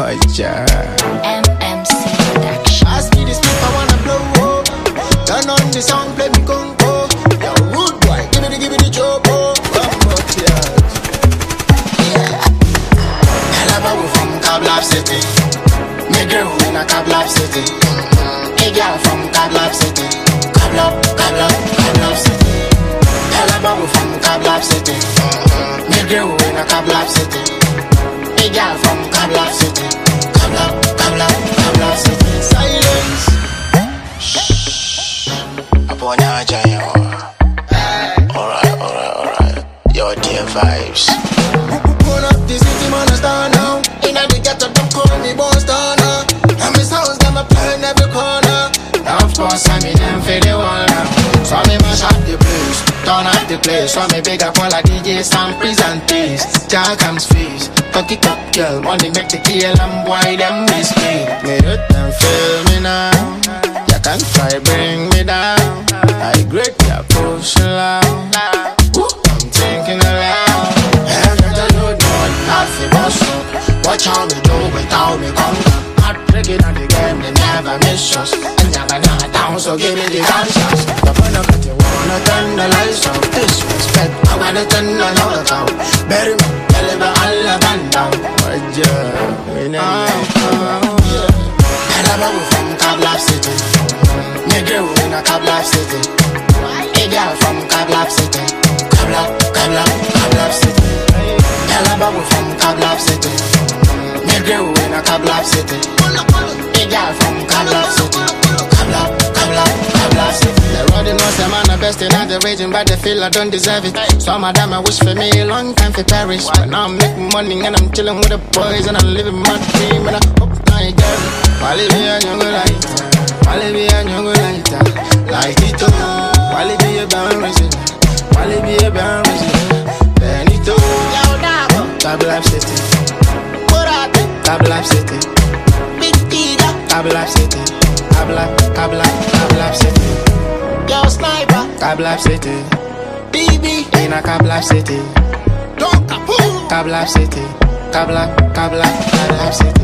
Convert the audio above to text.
Ocha. MMC Production. Ask me this beat, I wanna blow up. Turn on the sound, play me congo. Yo, rude boy, give me the chopo. Come up here. Hella we from Kablab City. Me girl in a Kablab City. A girl from Kablab City. Kablab City. Hella we from Kablab City. Me girl in a Kablab City. A girl from Kablab City. Kablab City. Silence. Upon your giant. Alright. Your dear vibes. Burn up the city, man, I stand now. Inna the ghetto, don't call me Bostana. And my sounds, them a play in every corner. Now, of course, I mean them for the wall now. So me mash up the place, turn up the place. So me big up all the DJ samples and peace. Jack comes face, cocky cup girl. Money make the kill and boy them miss me. Me let them feel me now. You can't try bring me down. I regret your push loud. I'm thinking aloud. Every time you do it, I feel awesome. Watch how me do without me conquer. Hot breaking on the game, they never miss us. And never not down, so give me the gunshots. The fun of it, you wanna turn the lights off. Disrespect, I wanna turn the lights out. Bury me, deliver all the gun down. We know. Hella we from Kablab City. Me girl in a Kablab City. A girl from Kablab City. Kablab City. Hella we from Kablab City. Me girl in a Kablab City. A girl from Kablab City. Kablab City. They already know say man the best in the region, but they feel I don't deserve it. Some of them I wish for me a long time for perish. But now I'm making money and I'm chilling with the boys and I'm living my dream and I hope I get it. Wally be a young lighter, Wally be a young lighter. Like it too, Wally be a band resident, Wally be a band resident. Benito, Kablab City, Kablab City, Big Tita, Kablab City, Kablab City. Yo, Sniper, Kablab City, BB, in a Kablab City, Don't Kablab City, Kablab City.